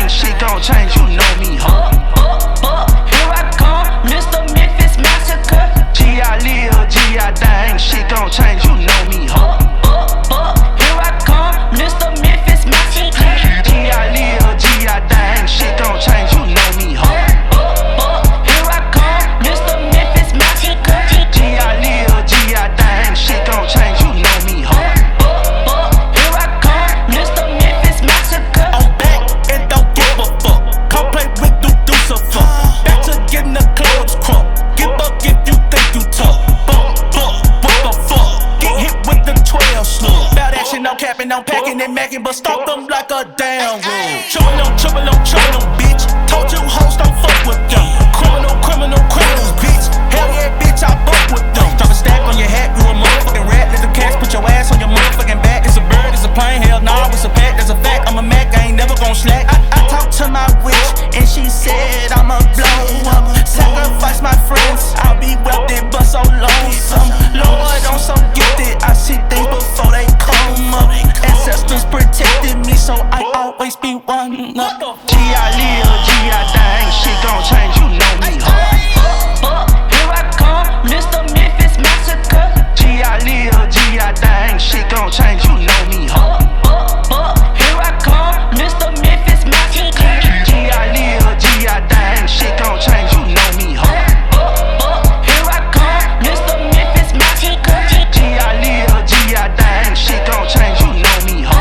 thing, shit gon' change, you know me, ho. Here I come, Mr. Memphis Massacre. G.I. Lil, G.I. Dang, shit gon' change, you know me, ho. Here I come, Mr. Memphis Massacre. G.I. Lil, G.I. Dang, shit gon' change, you know me, ho. Here I come, Mr. Memphis Massacre. G.I. Lil, G.I. Dang, shit gon' change, you know me, ho. Here I come, Mr. Memphis Massacre. I'm back and don't give a fuck. Come play with Lucifer. Back to getting the clubs crunk. Give up if you think you tough. What the fuck? Get hit with the 12 slug. Bout action, no capping, no packing and macking, but stalk them like a damn rule. Trouble on, bitch. Told you hoes don't fuck with them. Criminals, bitch. Hell yeah, bitch, I fuck with them. Drop a stack on your hat, you a motherfucking rat. Let the cats put your ass on your motherfucking back. It's a bird, it's a plane, hell nah, it's a pack. That's a fact, I'm a Mac, I ain't never gon' slack. I talked to my witch, and she said I'ma blow up. Sacrifice my friends, I'll be wealthy but so lonesome. Lord, I'm so gifted, I see things before they come up. Ancestors protected me, so I always be one up. G.I. Lil, G.I. Dang, shit gon' change, you know me, ho. Here I come, Mr. Memphis Massacre. G.I. Lil, G.I. Dang, shit gon' change, you know me, ho. Here I come, Mr. Memphis Massacre. G.I. Lil, G.I. Dang, shit gon' change, you know me, ho. Here I come, Mr. Memphis Massacre. G.I. Lil, G.I. Dang, shit gon' change, you know me, ho.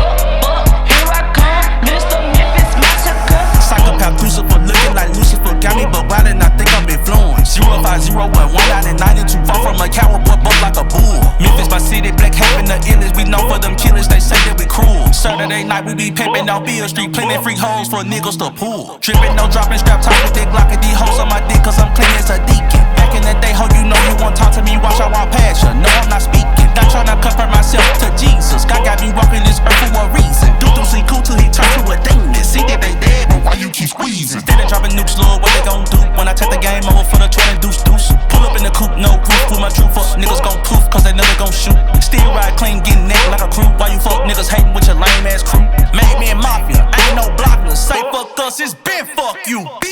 Here I come, Mr. Memphis Massacre. Psychopath Lucifer, looking like Lucifer got me, but wildin', I think I'm influenced. 0501192, far from a coward, boy, buck like a bull. Memphis, my city, black having the illest. We know for them killers, they say that we cruel. Saturday night, we be pimpin' on Beale Street, plenty freak hoes for niggas to pull. Trippin', no dropping, strap tight with that Glock and these hoes on my dick, cause I'm clean as a deacon. Back in the day, ho, you know you won't talk to me, watch I walk past ya. No, I'm not speaking, not tryna compare myself to Jesus. God got me walking this earth for a reason. Dude, see cool till he turn to a demon. See that they dead, but why you keep squeezing? Steady dropping nukes, Lord, what they gon' do when I take the game over for the 20 deuce. Pull up in the coupe, no roof, with my true fuck niggas gon' poof, cause they never gon' shoot. Still ride clean, getting neck like a crew. Why you fuck niggas hating with your lame ass crew? Made me a mafia, ain't no blockers. Say fuck us, it's been fuck you, bitch.